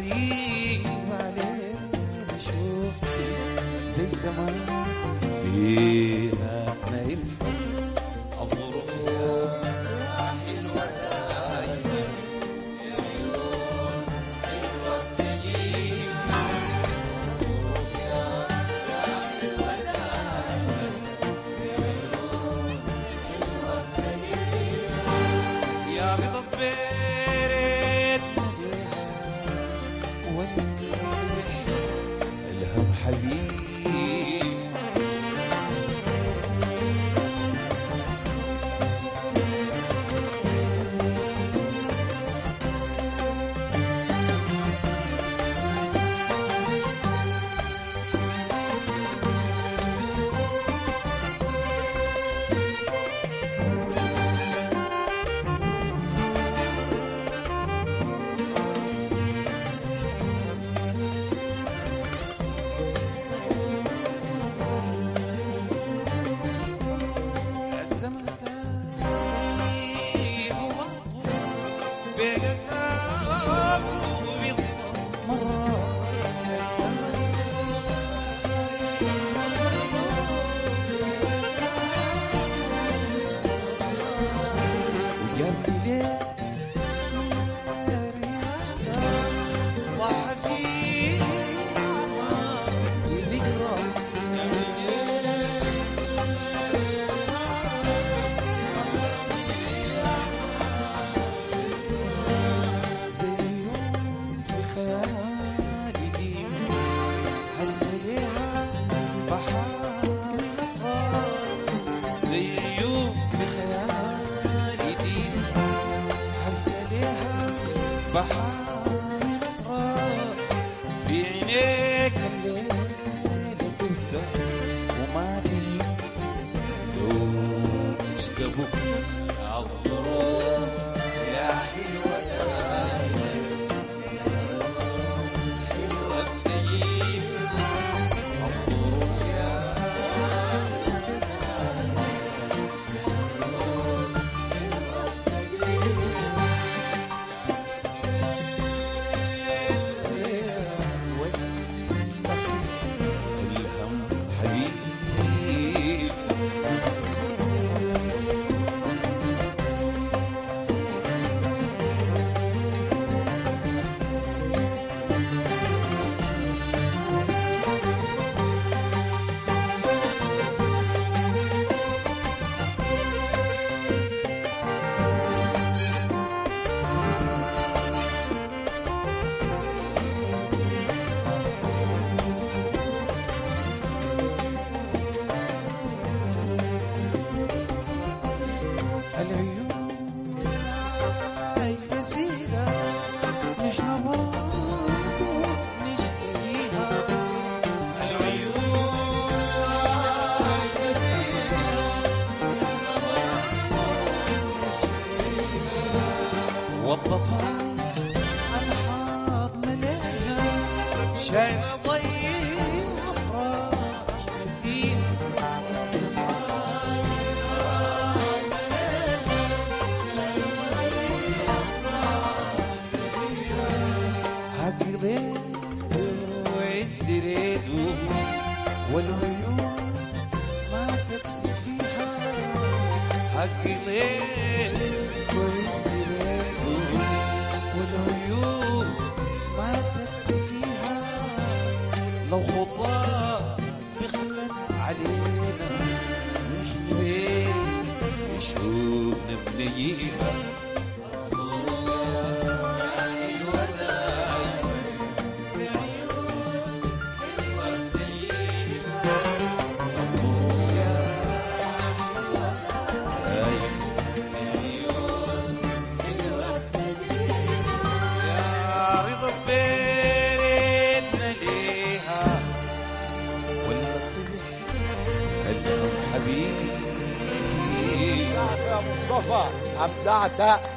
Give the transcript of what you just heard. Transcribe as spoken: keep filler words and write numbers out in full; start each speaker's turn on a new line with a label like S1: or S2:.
S1: غريب علينا شوفتي زي زمان بينا ما ينفع الظروف يا حلوة دايما يا عيون حلوة بتجيب الظروف يا حلوة دايما يا عيون حلوة بتجيب يا رضا بيرت والمسرح الهم حبيب بحاول اتراك في عينيك الليلة تهدى وما بي لو اشقبك عالظروف يا حلوة دايما يا حلوة بتجيب الظروف يا والضفاير الحاض ملينا شايلة ضي أفراحنا فيها هاكي ليل وعز ريدو والعيون ما تكسي فيها هاكي ليل وعز ريدو والعيون ما تكسي فيها لو خطاك بخلن علينا نحن بين شوقنا بنجيها
S2: مصطفى أبدعت.